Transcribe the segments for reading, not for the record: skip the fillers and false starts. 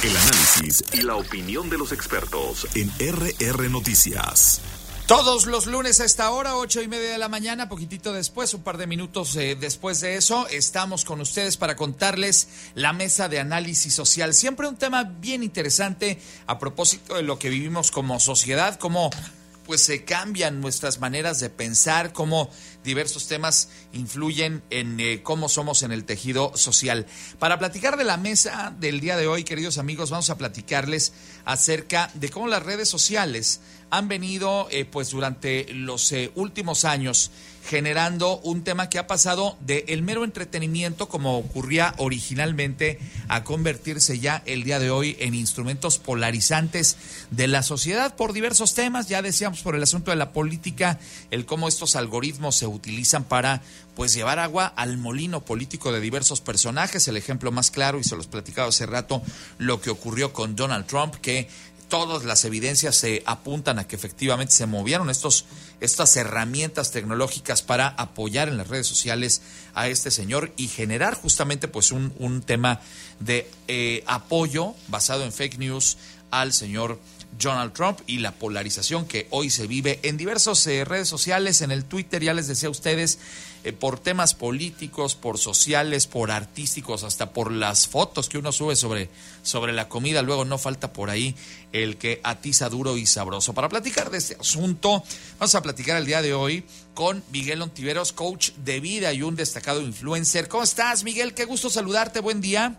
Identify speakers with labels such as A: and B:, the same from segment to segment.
A: El análisis y la opinión de los expertos en RR Noticias.
B: Todos los lunes a esta hora, 8:30 de la mañana, poquitito después, un par de minutos después de eso, estamos con ustedes para contarles la mesa de análisis social. Siempre un tema bien interesante a propósito de lo que vivimos como sociedad, cómo pues se cambian nuestras maneras de pensar, cómo diversos temas influyen en cómo somos en el tejido social. Para platicar de la mesa del día de hoy, queridos amigos, vamos a platicarles acerca de cómo las redes sociales han venido pues durante los últimos años generando un tema que ha pasado de el mero entretenimiento, como ocurría originalmente, a convertirse ya el día de hoy en instrumentos polarizantes de la sociedad por diversos temas. Ya decíamos, por el asunto de la política, el cómo estos algoritmos se utilizan para pues llevar agua al molino político de diversos personajes. El ejemplo más claro, y se los platicaba hace rato, lo que ocurrió con Donald Trump, que todas las evidencias se apuntan a que efectivamente se movieron estas herramientas tecnológicas para apoyar en las redes sociales a este señor y generar justamente pues un tema de apoyo basado en fake news al señor Donald Trump y la polarización que hoy se vive en diversas redes sociales, en el Twitter, ya les decía a ustedes, por temas políticos, por sociales, por artísticos, hasta por las fotos que uno sube sobre la comida. Luego no falta por ahí el que atiza duro y sabroso. Para platicar de este asunto, vamos a platicar el día de hoy con Miguel Ontiveros, coach de vida y un destacado influencer. ¿Cómo estás, Miguel? Qué gusto saludarte, buen día.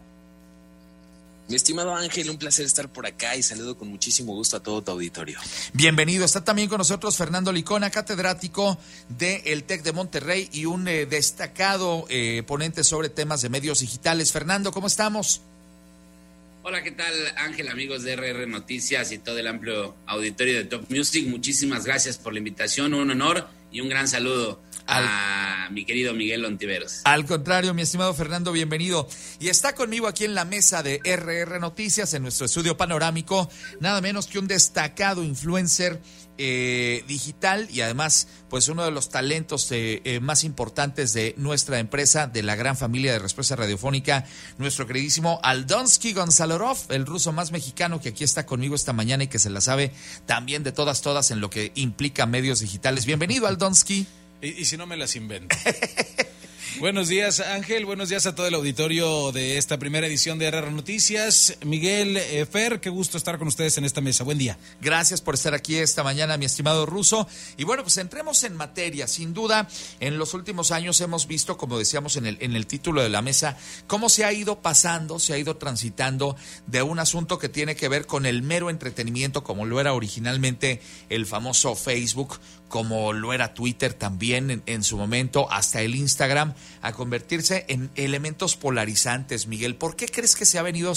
C: Mi estimado Ángel, un placer estar por acá y saludo con muchísimo gusto a todo tu auditorio.
B: Bienvenido. Está también con nosotros Fernando Licona, catedrático del TEC de Monterrey y un destacado ponente sobre temas de medios digitales. Fernando, ¿cómo estamos?
D: Hola, ¿qué tal, Ángel, amigos de RR Noticias y todo el amplio auditorio de Top Music? Muchísimas gracias por la invitación, un honor y un gran saludo a mi querido Miguel Ontiveros.
B: Al contrario, mi estimado Fernando, bienvenido. Y está conmigo aquí en la mesa de RR Noticias, en nuestro estudio panorámico, nada menos que un destacado influencer digital y además pues uno de los talentos más importantes de nuestra empresa, de la gran familia de Respuesta Radiofónica, nuestro queridísimo Aldonsky Gonzalorov, el ruso más mexicano que aquí está conmigo esta mañana y que se la sabe también de todas en lo que implica medios digitales. Bienvenido, Aldonsky.
E: Y si no me las invento. Buenos días, Ángel. Buenos días a todo el auditorio de esta primera edición de RR Noticias. Miguel, Fer, qué gusto estar con ustedes en esta mesa. Buen día.
B: Gracias por estar aquí esta mañana, mi estimado ruso. Y bueno, pues entremos en materia. Sin duda, en los últimos años hemos visto, como decíamos en el título de la mesa, cómo se ha ido pasando, se ha ido transitando de un asunto que tiene que ver con el mero entretenimiento, como lo era originalmente el famoso Facebook, como lo era Twitter también en su momento, hasta el Instagram, a convertirse en elementos polarizantes. Miguel, ¿por qué crees que se ha venido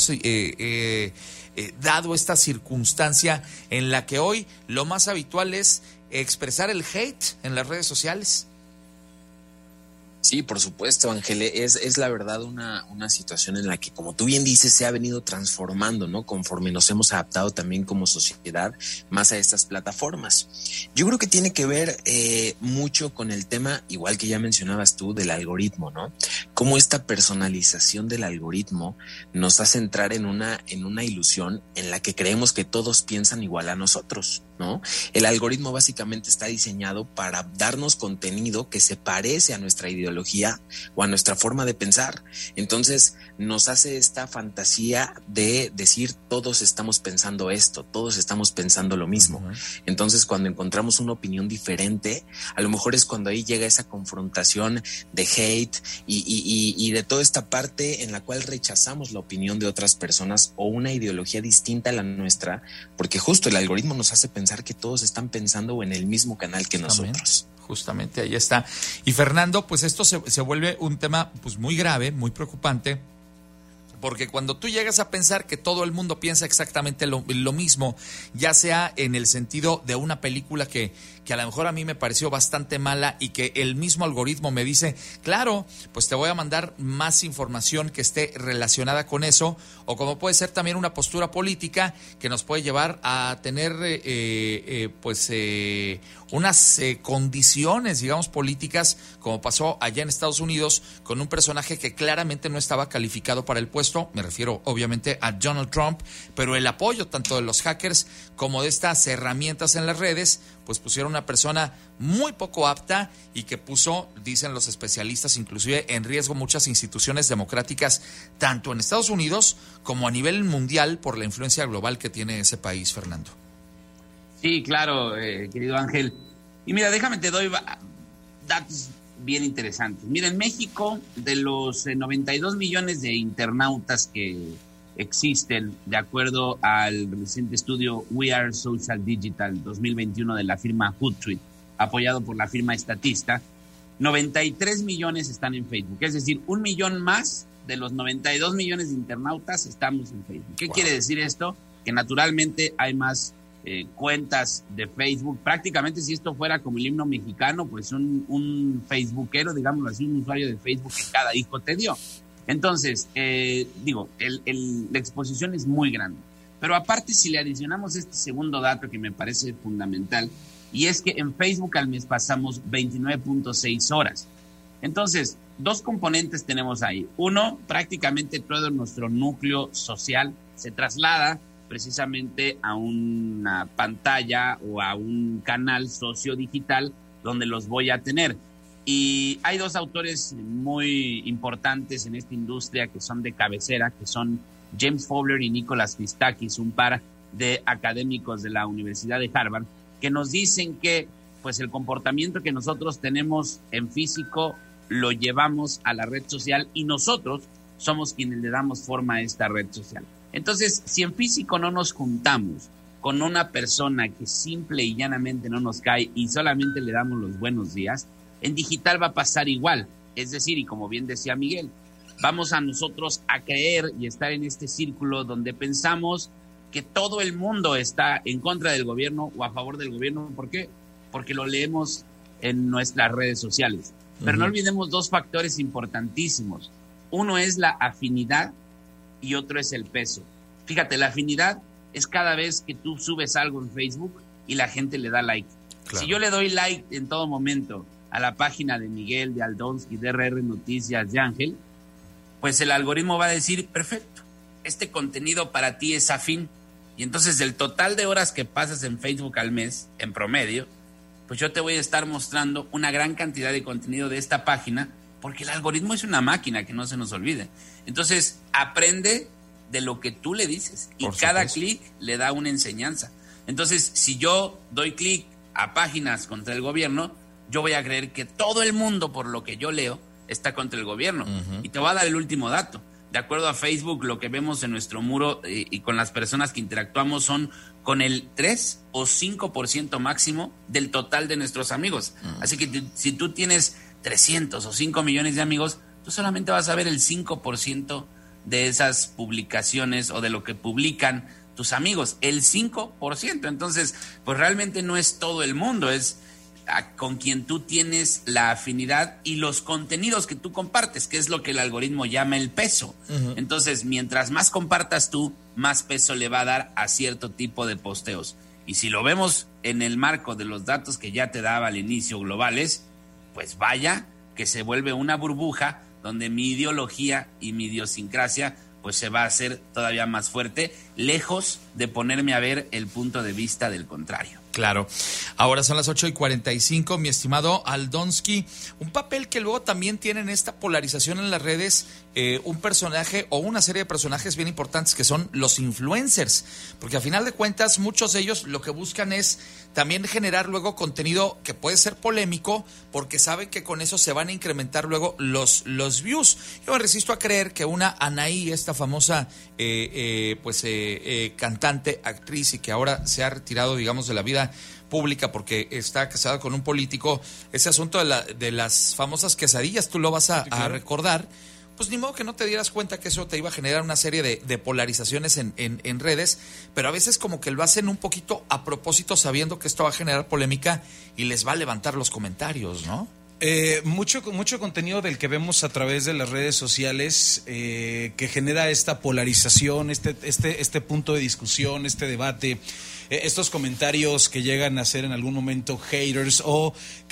B: dado esta circunstancia en la que hoy lo más habitual es expresar el hate en las redes sociales?
C: Sí, por supuesto, Ángel, es la verdad una situación en la que, como tú bien dices, se ha venido transformando, ¿no? Conforme nos hemos adaptado también como sociedad más a estas plataformas. Yo creo que tiene que ver mucho con el tema, igual que ya mencionabas tú, del algoritmo, ¿no? Cómo esta personalización del algoritmo nos hace entrar en una ilusión en la que creemos que todos piensan igual a nosotros, ¿no? El algoritmo básicamente está diseñado para darnos contenido que se parece a nuestra ideología o a nuestra forma de pensar. Entonces nos hace esta fantasía de decir todos estamos pensando esto, todos estamos pensando lo mismo. Uh-huh. Entonces cuando encontramos una opinión diferente, a lo mejor es cuando ahí llega esa confrontación de hate y de toda esta parte en la cual rechazamos la opinión de otras personas o una ideología distinta a la nuestra, porque justo el algoritmo nos hace pensar que todos están pensando en el mismo canal que nosotros.
B: Justamente, ahí está. Y Fernando, pues esto se vuelve un tema pues muy grave, muy preocupante, porque cuando tú llegas a pensar que todo el mundo piensa exactamente lo mismo, ya sea en el sentido de una película que que a lo mejor a mí me pareció bastante mala y que el mismo algoritmo me dice, claro, pues te voy a mandar más información que esté relacionada con eso, o como puede ser también una postura política que nos puede llevar a tener unas condiciones, digamos, políticas, como pasó allá en Estados Unidos con un personaje que claramente no estaba calificado para el puesto. Me refiero obviamente a Donald Trump, pero el apoyo tanto de los hackers como de estas herramientas en las redes, pues pusieron una persona muy poco apta y que puso, dicen los especialistas, inclusive en riesgo muchas instituciones democráticas, tanto en Estados Unidos como a nivel mundial, por la influencia global que tiene ese país, Fernando.
D: Sí, claro, querido Ángel. Y mira, déjame te doy datos bien interesantes. Mira, en México, de los 92 millones de internautas que existen, de acuerdo al reciente estudio We Are Social Digital 2021 de la firma Hootsuite, apoyado por la firma Statista, 93 millones están en Facebook. Es decir, 1 millón más de los 92 millones de internautas estamos en Facebook. ¿Qué quiere decir esto? Que naturalmente hay más cuentas de Facebook. Prácticamente, si esto fuera como el himno mexicano, pues un facebookero, digámoslo así, un usuario de Facebook que cada hijo te dio. Entonces, la exposición es muy grande. Pero aparte, si le adicionamos este segundo dato que me parece fundamental, y es que en Facebook al mes pasamos 29.6 horas. Entonces, dos componentes tenemos ahí. Uno, prácticamente todo nuestro núcleo social se traslada precisamente a una pantalla o a un canal sociodigital donde los voy a tener. Y hay dos autores muy importantes en esta industria que son de cabecera, que son James Fowler y Nicholas Christakis, un par de académicos de la Universidad de Harvard, que nos dicen que pues el comportamiento que nosotros tenemos en físico lo llevamos a la red social y nosotros somos quienes le damos forma a esta red social. Entonces, si en físico no nos juntamos con una persona que simple y llanamente no nos cae y solamente le damos los buenos días, en digital va a pasar igual. Es decir, y como bien decía Miguel, vamos a nosotros a creer y estar en este círculo donde pensamos que todo el mundo está en contra del gobierno o a favor del gobierno. ¿Por qué? Porque lo leemos en nuestras redes sociales. Pero no olvidemos dos factores importantísimos. Uno es la afinidad y otro es el peso. Fíjate, la afinidad es cada vez que tú subes algo en Facebook y la gente le da like. Claro. Si yo le doy like en todo momento a la página de Miguel, de Aldonsky, de RR Noticias, de Ángel, pues el algoritmo va a decir, perfecto, este contenido para ti es afín. Y entonces del total de horas que pasas en Facebook al mes, en promedio, pues yo te voy a estar mostrando una gran cantidad de contenido de esta página, porque el algoritmo es una máquina, que no se nos olvide. Entonces, aprende de lo que tú le dices y cada clic le da una enseñanza. Entonces, si yo doy clic a páginas contra el gobierno, yo voy a creer que todo el mundo, por lo que yo leo, está contra el gobierno. Y te voy a dar el último dato. De acuerdo a Facebook, lo que vemos en nuestro muro y con las personas que interactuamos son con el 3 o 5% máximo del total de nuestros amigos. Así que si tú tienes 300 o 5 millones de amigos, tú solamente vas a ver el 5% de esas publicaciones o de lo que publican tus amigos, el 5%. Entonces, pues realmente no es todo el mundo, es con quien tú tienes la afinidad y los contenidos que tú compartes, que es lo que el algoritmo llama el peso. Entonces, mientras más compartas tú, más peso le va a dar a cierto tipo de posteos. Y si lo vemos en el marco de los datos que ya te daba al inicio globales, pues vaya que se vuelve una burbuja donde mi ideología y mi idiosincrasia pues se va a hacer todavía más fuerte, lejos de ponerme a ver el punto de vista del contrario.
B: Claro. Ahora son las 8:45, mi estimado Aldonsky. Un papel que luego también tienen esta polarización en las redes, un personaje o una serie de personajes bien importantes que son los influencers, porque a final de cuentas muchos de ellos lo que buscan es también generar luego contenido que puede ser polémico, porque saben que con eso se van a incrementar luego los views. Yo me resisto a creer que una Anaí, esta famosa cantante, actriz y que ahora se ha retirado, digamos, de la vida pública porque está casada con un político, ese asunto de las famosas quesadillas, tú lo vas a recordar, pues ni modo que no te dieras cuenta que eso te iba a generar una serie de polarizaciones en redes, pero a veces como que lo hacen un poquito a propósito, sabiendo que esto va a generar polémica y les va a levantar los comentarios, ¿no?
E: Mucho contenido del que vemos a través de las redes sociales que genera esta polarización, este punto de discusión, este debate, estos comentarios que llegan a ser en algún momento haters o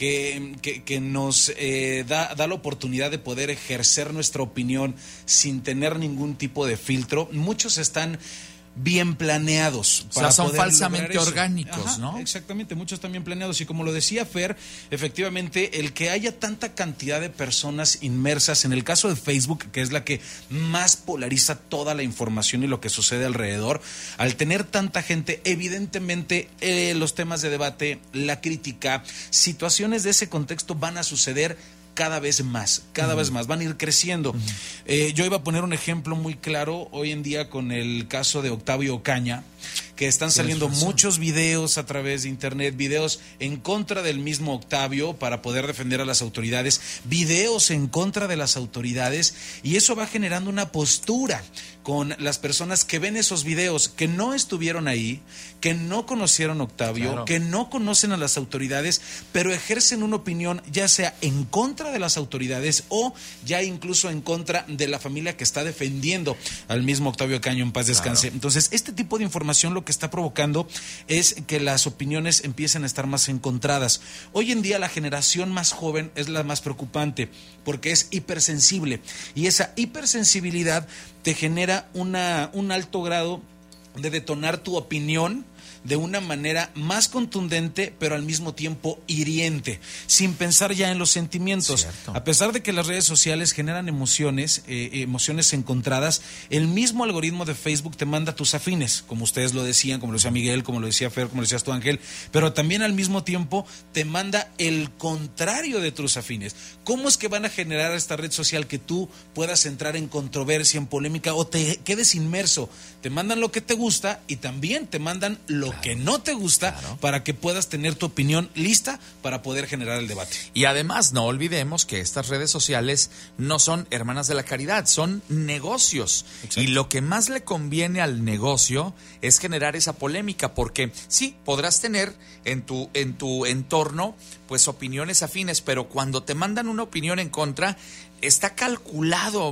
E: que nos da la oportunidad de poder ejercer nuestra opinión sin tener ningún tipo de filtro. Muchos están bien planeados.
B: O sea, son falsamente orgánicos. Ajá, ¿no?
E: Exactamente, muchos también planeados. Y como lo decía Fer, efectivamente, el que haya tanta cantidad de personas inmersas, en el caso de Facebook, que es la que más polariza toda la información y lo que sucede alrededor, al tener tanta gente, evidentemente los temas de debate, la crítica, situaciones de ese contexto van a suceder cada vez más, van a ir creciendo. Yo iba a poner un ejemplo muy claro hoy en día con el caso de Octavio Ocaña, que están saliendo muchos videos a través de internet, videos en contra del mismo Octavio para poder defender a las autoridades, videos en contra de las autoridades, y eso va generando una postura con las personas que ven esos videos, que no estuvieron ahí, que no conocieron a Octavio, claro, que no conocen a las autoridades, pero ejercen una opinión ya sea en contra de las autoridades o ya incluso en contra de la familia que está defendiendo al mismo Octavio Ocaña, en paz descanse. Claro. Entonces, este tipo de información lo que está provocando es que las opiniones empiecen a estar más encontradas. Hoy en día la generación más joven es la más preocupante porque es hipersensible, y esa hipersensibilidad te genera un alto grado de detonar tu opinión de una manera más contundente, pero al mismo tiempo hiriente, sin pensar ya en los sentimientos. Cierto. A pesar de que las redes sociales generan emociones encontradas, el mismo algoritmo de Facebook te manda tus afines, como ustedes lo decían, como lo decía Miguel, como lo decía Fer, como lo decías tú, Ángel, pero también al mismo tiempo te manda el contrario de tus afines. ¿Cómo es que van a generar esta red social que tú puedas entrar en controversia, en polémica, o te quedes inmerso? Te mandan lo que te gusta y también te mandan lo que no te gusta, claro, para que puedas tener tu opinión lista para poder generar el debate.
B: Y además no olvidemos que estas redes sociales no son hermanas de la caridad, son negocios. Exacto. Y lo que más le conviene al negocio es generar esa polémica, porque sí, podrás tener en tu entorno pues opiniones afines, pero cuando te mandan una opinión en contra, está calculado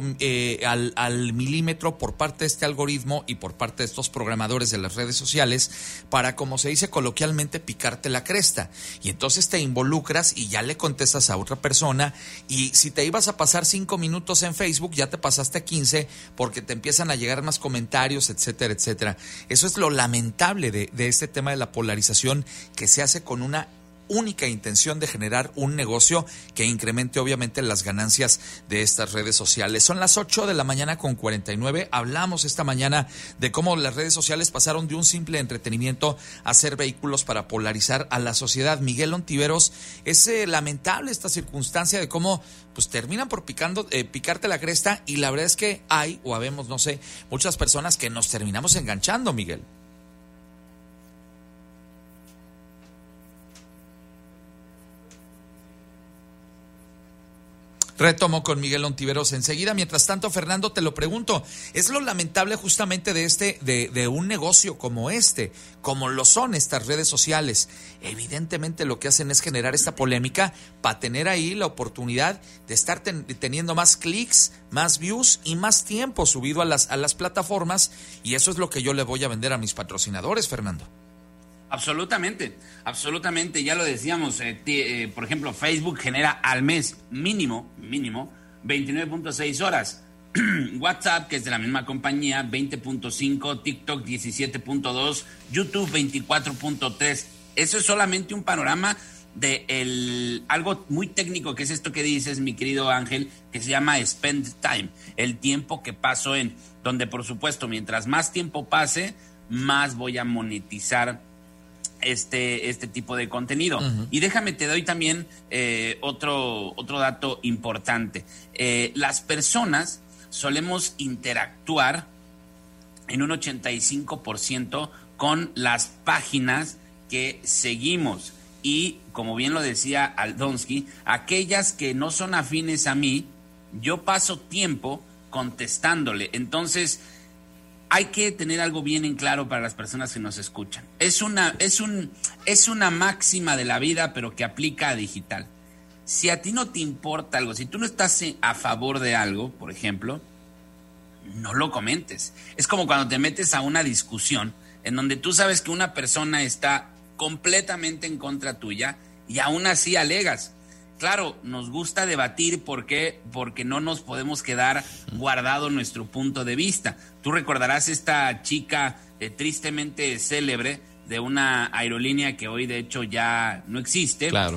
B: al milímetro por parte de este algoritmo y por parte de estos programadores de las redes sociales para, como se dice coloquialmente, picarte la cresta. Y entonces te involucras y ya le contestas a otra persona, y si te ibas a pasar 5 minutos en Facebook, ya te pasaste a 15 porque te empiezan a llegar más comentarios, etcétera, etcétera. Eso es lo lamentable de este tema de la polarización, que se hace con una única intención de generar un negocio que incremente obviamente las ganancias de estas redes sociales. Son las 8:49 a.m. Hablamos esta mañana de cómo las redes sociales pasaron de un simple entretenimiento a ser vehículos para polarizar a la sociedad. Miguel Ontiveros, es lamentable esta circunstancia de cómo pues terminan por picarte la cresta, y la verdad es que hay, o habemos, no sé, muchas personas que nos terminamos enganchando, Miguel. Retomo con Miguel Ontiveros enseguida. Mientras tanto, Fernando, te lo pregunto, ¿es lo lamentable justamente de un negocio como como lo son estas redes sociales? Evidentemente lo que hacen es generar esta polémica para tener ahí la oportunidad de estar teniendo más clics, más views y más tiempo subido a las plataformas, y eso es lo que yo le voy a vender a mis patrocinadores, Fernando.
D: Absolutamente, ya lo decíamos, por ejemplo, Facebook genera al mes mínimo 29.6 horas, WhatsApp, que es de la misma compañía, 20.5, TikTok 17.2, YouTube 24.3. Eso es solamente un panorama de algo muy técnico, que es esto que dices, mi querido Ángel, que se llama spend time, el tiempo que paso donde por supuesto mientras más tiempo pase, más voy a monetizar este tipo de contenido. Uh-huh. Y déjame, te doy también otro dato importante. Las personas solemos interactuar en un 85% con las páginas que seguimos. Y como bien lo decía Aldonsky, aquellas que no son afines a mí, yo paso tiempo contestándole. Entonces, hay que tener algo bien en claro para las personas que nos escuchan. Es una máxima de la vida, pero que aplica a digital. Si a ti no te importa algo, si tú no estás a favor de algo, por ejemplo, no lo comentes. Es como cuando te metes a una discusión en donde tú sabes que una persona está completamente en contra tuya y aún así alegas. Claro, nos gusta debatir porque no nos podemos quedar guardado nuestro punto de vista. Tú recordarás esta chica tristemente célebre de una aerolínea que hoy de hecho ya no existe,
B: claro.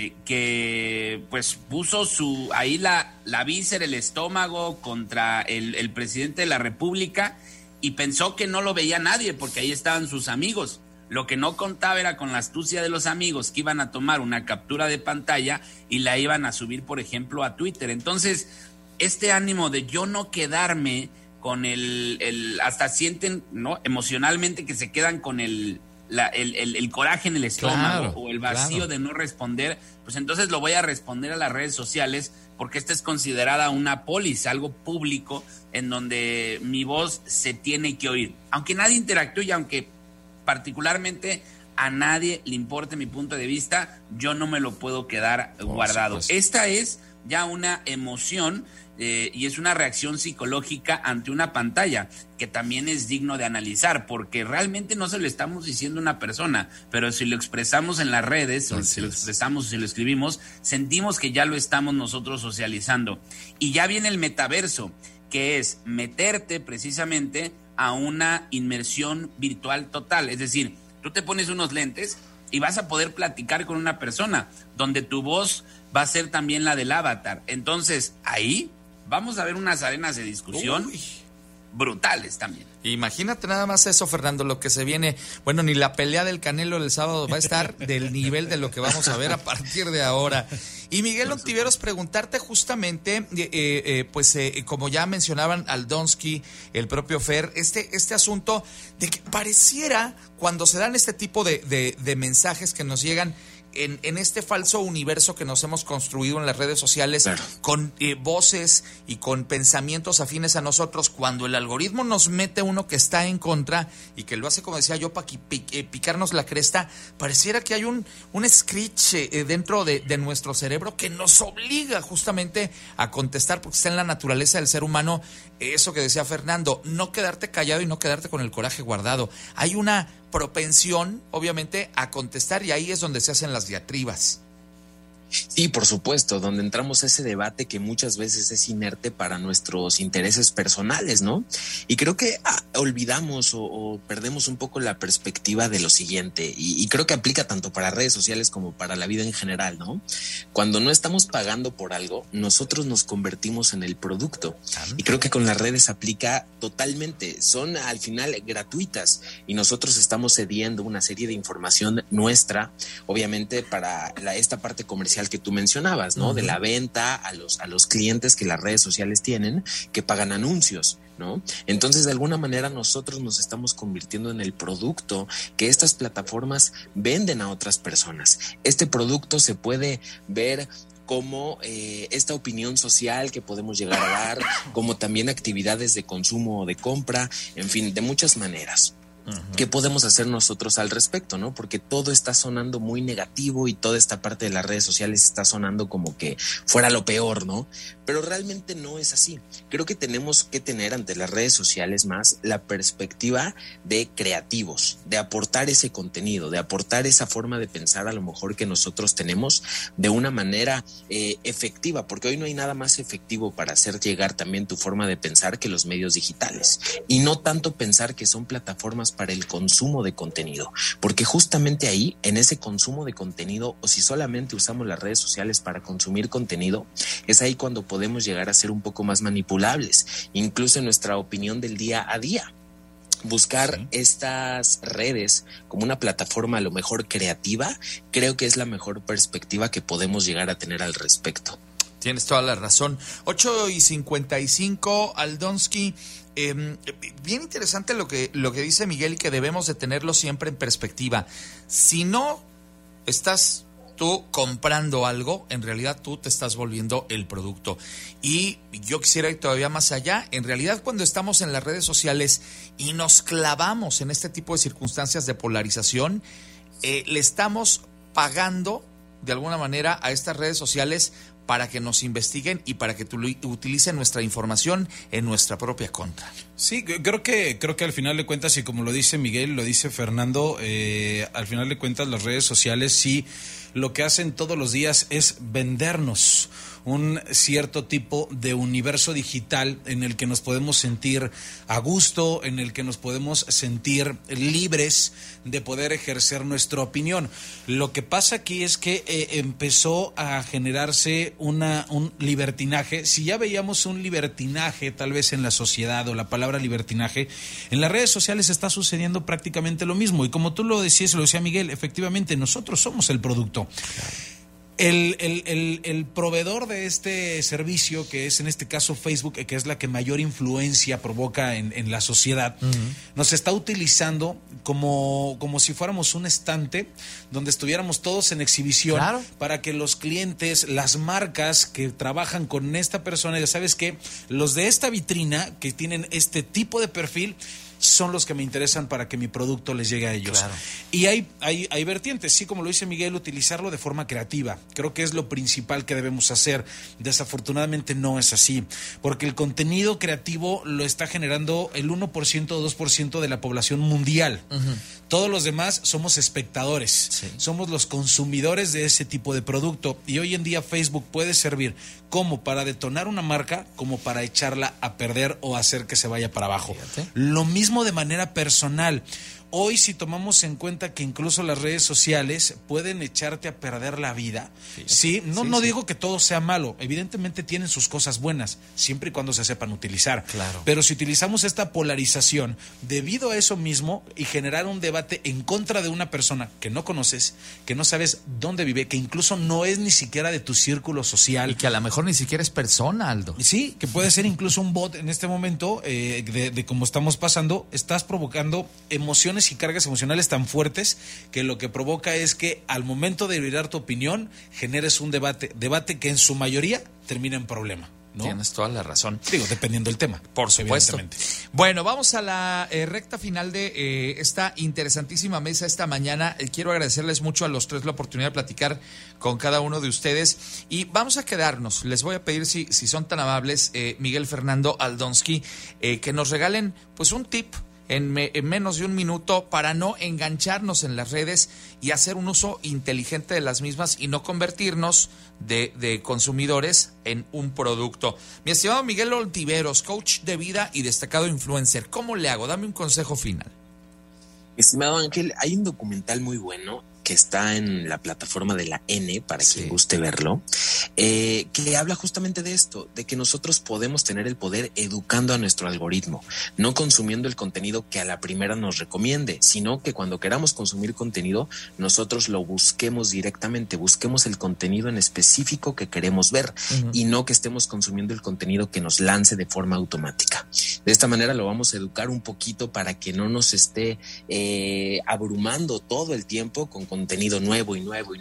D: Que pues puso ahí la víscera, el estómago contra el presidente de la República y pensó que no lo veía nadie porque ahí estaban sus amigos. Lo que no contaba era con la astucia de los amigos que iban a tomar una captura de pantalla y la iban a subir, por ejemplo, a Twitter. Entonces, este ánimo de yo no quedarme con hasta sienten, ¿no?, emocionalmente que se quedan con el coraje en el estómago, claro, o el vacío, claro, de no responder, pues entonces lo voy a responder a las redes sociales porque esta es considerada una polis, algo público en donde mi voz se tiene que oír. Aunque nadie interactúe, aunque particularmente a nadie le importe mi punto de vista, yo no me lo puedo quedar guardado. Esta es ya una emoción y es una reacción psicológica ante una pantalla que también es digno de analizar, porque realmente no se lo estamos diciendo a una persona, pero si lo expresamos en las redes, o si lo expresamos, si lo escribimos, sentimos que ya lo estamos nosotros socializando. Y ya viene el metaverso, que es meterte precisamente a una inmersión virtual total. Es decir, tú te pones unos lentes y vas a poder platicar con una persona, donde tu voz va a ser también la del avatar. Entonces, ahí vamos a ver unas arenas de discusión brutales también.
B: Imagínate nada más eso, Fernando, lo que se viene. Bueno, ni la pelea del Canelo el sábado va a estar del nivel de lo que vamos a ver a partir de ahora. Y Miguel Ontiveros, preguntarte justamente, como ya mencionaban Aldonsky, el propio Fer, este asunto de que pareciera, cuando se dan este tipo de mensajes que nos llegan en este falso universo que nos hemos construido en las redes sociales, claro, con voces y con pensamientos afines a nosotros, cuando el algoritmo nos mete uno que está en contra y que lo hace, como decía yo, para picarnos la cresta, pareciera que hay un screech dentro de nuestro cerebro que nos obliga justamente a contestar, porque está en la naturaleza del ser humano, eso que decía Fernando, no quedarte callado y no quedarte con el coraje guardado. Hay una propensión, obviamente, a contestar, y ahí es donde se hacen las diatribas.
C: Sí, por supuesto, donde entramos a ese debate que muchas veces es inerte para nuestros intereses personales, ¿no? Y creo que olvidamos o perdemos un poco la perspectiva de lo siguiente, y creo que aplica tanto para redes sociales como para la vida en general, ¿no? Cuando no estamos pagando por algo, nosotros nos convertimos en el producto, y creo que con las redes aplica totalmente. Son al final gratuitas y nosotros estamos cediendo una serie de información nuestra, obviamente para esta parte comercial que tú mencionabas, ¿no? Uh-huh. De la venta a los clientes que las redes sociales tienen, que pagan anuncios, ¿no? Entonces, de alguna manera, nosotros nos estamos convirtiendo en el producto que estas plataformas venden a otras personas. Este producto se puede ver como esta opinión social que podemos llegar a dar, como también actividades de consumo o de compra, en fin, de muchas maneras. Uh-huh. ¿Qué podemos hacer nosotros al respecto, no? Porque todo está sonando muy negativo y toda esta parte de las redes sociales está sonando como que fuera lo peor, ¿no? Pero realmente no es así. Creo que tenemos que tener ante las redes sociales más la perspectiva de creativos, de aportar ese contenido, de aportar esa forma de pensar a lo mejor que nosotros tenemos de una manera efectiva, porque hoy no hay nada más efectivo para hacer llegar también tu forma de pensar que los medios digitales, y no tanto pensar que son plataformas para el consumo de contenido, porque justamente ahí, en ese consumo de contenido, o si solamente usamos las redes sociales para consumir contenido, es ahí cuando podemos llegar a ser un poco más manipulables, incluso en nuestra opinión del día a día. Buscar estas redes como una plataforma a lo mejor creativa, creo que es la mejor perspectiva que podemos llegar a tener al respecto.
B: Tienes toda la razón. 8:55, Aldonsky. Bien interesante lo que dice Miguel, y que debemos de tenerlo siempre en perspectiva. Si no estás tú comprando algo, en realidad tú te estás volviendo el producto. Y yo quisiera ir todavía más allá. En realidad, cuando estamos en las redes sociales y nos clavamos en este tipo de circunstancias de polarización, le estamos pagando de alguna manera a estas redes sociales para que nos investiguen y para que utilicen nuestra información en nuestra propia contra.
E: Sí, creo que al final de cuentas, y como lo dice Miguel, lo dice Fernando, al final de cuentas las redes sociales sí lo que hacen todos los días es vendernos un cierto tipo de universo digital en el que nos podemos sentir a gusto, en el que nos podemos sentir libres de poder ejercer nuestra opinión. Lo que pasa aquí es que empezó a generarse un libertinaje. Si ya veíamos un libertinaje tal vez en la sociedad, o la palabra libertinaje, en las redes sociales está sucediendo prácticamente lo mismo. Y como tú lo decías, lo decía Miguel, efectivamente nosotros somos el producto. El proveedor de este servicio, que es en este caso Facebook, que es la que mayor influencia provoca en la sociedad, nos está utilizando como si fuéramos un estante donde estuviéramos todos en exhibición, claro, para que los clientes, las marcas que trabajan con esta persona, ya sabes que los de esta vitrina que tienen este tipo de perfil son los que me interesan para que mi producto les llegue a ellos. Claro. Y hay vertientes, sí, como lo dice Miguel, utilizarlo de forma creativa. Creo que es lo principal que debemos hacer. Desafortunadamente no es así, porque el contenido creativo lo está generando el 1% o 2% de la población mundial. Todos los demás somos espectadores, sí, somos los consumidores de ese tipo de producto. Y hoy en día Facebook puede servir como para detonar una marca, como para echarla a perder o hacer que se vaya para abajo. Fíjate. Lo mismo de manera personal. Hoy, si tomamos en cuenta que incluso las redes sociales pueden echarte a perder la vida, sí, no digo que todo sea malo, evidentemente tienen sus cosas buenas, siempre y cuando se sepan utilizar. Claro. Pero si utilizamos esta polarización debido a eso mismo y generar un debate en contra de una persona que no conoces, que no sabes dónde vive, que incluso no es ni siquiera de tu círculo social.
B: Y que a lo mejor ni siquiera es persona, Aldo.
E: Sí, que puede ser incluso un bot en este momento, de cómo estamos pasando, estás provocando emociones y cargas emocionales tan fuertes que lo que provoca es que al momento de liberar tu opinión generes un debate que en su mayoría termina en problema, ¿no?
B: Tienes toda la razón.
E: Digo, dependiendo del tema.
B: Por supuesto. Bueno, vamos a la recta final de esta interesantísima mesa esta mañana. Quiero agradecerles mucho a los tres la oportunidad de platicar con cada uno de ustedes y vamos a quedarnos. Les voy a pedir, si son tan amables, Miguel, Fernando, Aldonsky, que nos regalen pues un tip en menos de un minuto para no engancharnos en las redes y hacer un uso inteligente de las mismas y no convertirnos de consumidores en un producto. Mi estimado Miguel Ontiveros, coach de vida y destacado influencer, ¿cómo le hago? Dame un consejo final.
C: Estimado Ángel, hay un documental muy bueno que está en la plataforma de la N, para quien guste verlo, que habla justamente de esto, de que nosotros podemos tener el poder educando a nuestro algoritmo, no consumiendo el contenido que a la primera nos recomiende, sino que cuando queramos consumir contenido, nosotros lo busquemos directamente, busquemos el contenido en específico que queremos ver y no que estemos consumiendo el contenido que nos lance de forma automática. De esta manera lo vamos a educar un poquito para que no nos esté abrumando todo el tiempo con contenido nuevo,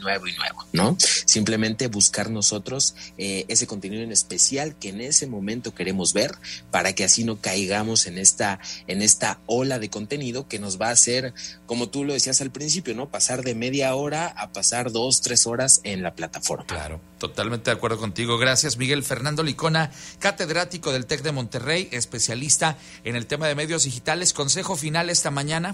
C: ¿no? Simplemente buscar nosotros ese contenido en especial que en ese momento queremos ver, para que así no caigamos en esta ola de contenido que nos va a hacer, como tú lo decías al principio, ¿no? Pasar de media hora a pasar 2-3 horas en la plataforma.
B: Claro, totalmente de acuerdo contigo. Gracias, Miguel. Fernando Licona, catedrático del TEC de Monterrey, especialista en el tema de medios digitales. Consejo final esta mañana.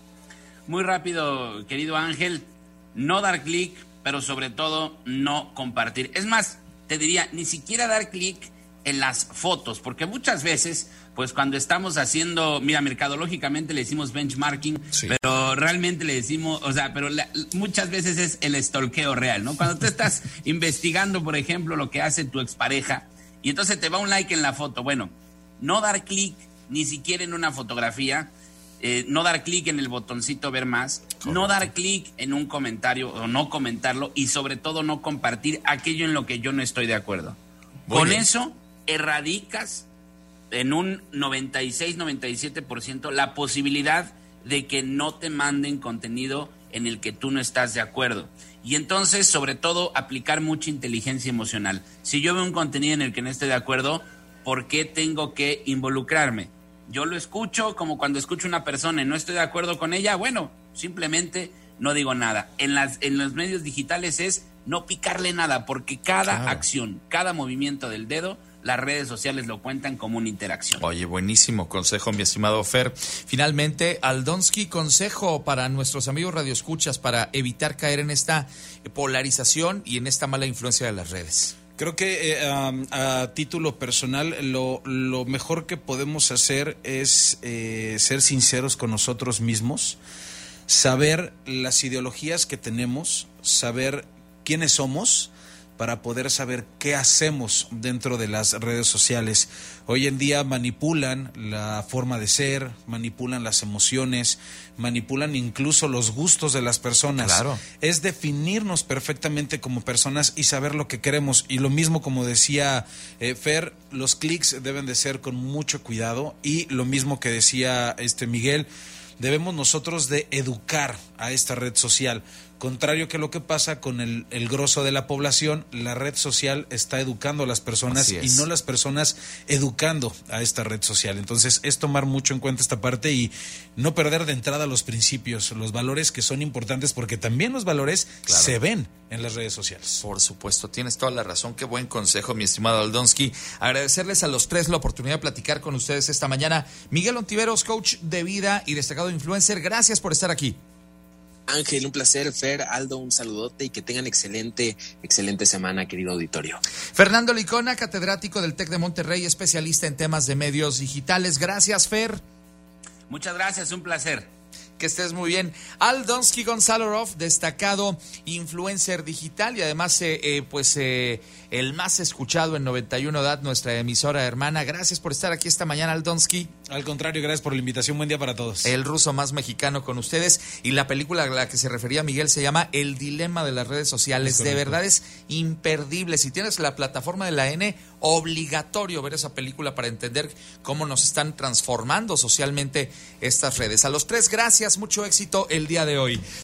D: Muy rápido, querido Ángel, no dar clic, pero sobre todo no compartir. Es más, te diría, ni siquiera dar clic en las fotos, porque muchas veces, pues cuando estamos haciendo, mira, mercadológicamente le decimos benchmarking, pero realmente le decimos, muchas veces es el stalkeo real, ¿no? Cuando tú estás investigando, por ejemplo, lo que hace tu expareja, y entonces te va un like en la foto. Bueno, no dar clic ni siquiera en una fotografía, no dar clic en el botoncito ver más, no dar clic en un comentario o no comentarlo, y sobre todo no compartir aquello en lo que yo no estoy de acuerdo. Con eso erradicas en un 96-97% la posibilidad de que no te manden contenido en el que tú no estás de acuerdo. Y entonces, sobre todo, aplicar mucha inteligencia emocional. Si yo veo un contenido en el que no estoy de acuerdo, ¿por qué tengo que involucrarme? Yo lo escucho como cuando escucho a una persona y no estoy de acuerdo con ella, bueno, simplemente no digo nada. En los medios digitales es no picarle nada, porque cada acción, cada movimiento del dedo, las redes sociales lo cuentan como una interacción.
B: Oye, buenísimo consejo, mi estimado Fer. Finalmente, Aldonsky, consejo para nuestros amigos radioescuchas para evitar caer en esta polarización y en esta mala influencia de las redes.
E: Creo que a título personal lo mejor que podemos hacer es ser sinceros con nosotros mismos, saber las ideologías que tenemos, saber quiénes somos, para poder saber qué hacemos dentro de las redes sociales. Hoy en día manipulan la forma de ser, manipulan las emociones, manipulan incluso los gustos de las personas.
B: Claro.
E: Es definirnos perfectamente como personas y saber lo que queremos. Y lo mismo, como decía Fer, los clics deben de ser con mucho cuidado. Y lo mismo que decía Miguel, debemos nosotros de educar a esta red social. Contrario que lo que pasa con el grosso de la población, la red social está educando a las personas y no las personas educando a esta red social. Entonces es tomar mucho en cuenta esta parte y no perder de entrada los principios, los valores que son importantes, porque también los valores se ven en las redes sociales.
B: Por supuesto, tienes toda la razón. Qué buen consejo, mi estimado Aldonsky. Agradecerles a los tres la oportunidad de platicar con ustedes esta mañana. Miguel Ontiveros, coach de vida y destacado influencer, gracias por estar aquí.
C: Ángel, un placer. Fer, Aldo, un saludote y que tengan excelente semana, querido auditorio.
B: Fernando Licona, catedrático del TEC de Monterrey, especialista en temas de medios digitales. Gracias, Fer.
D: Muchas gracias, un placer.
B: Que estés muy bien. Aldonsky Gonzalez, destacado influencer digital y además el más escuchado en 91 DAT, nuestra emisora hermana. Gracias por estar aquí esta mañana, Aldonsky.
E: Al contrario, gracias por la invitación. Buen día para todos.
B: El ruso más mexicano con ustedes. Y la película a la que se refería Miguel se llama El dilema de las redes sociales. De verdad es imperdible. Si tienes la plataforma de la N, obligatorio ver esa película para entender cómo nos están transformando socialmente estas redes. A los tres, gracias. Mucho éxito el día de hoy.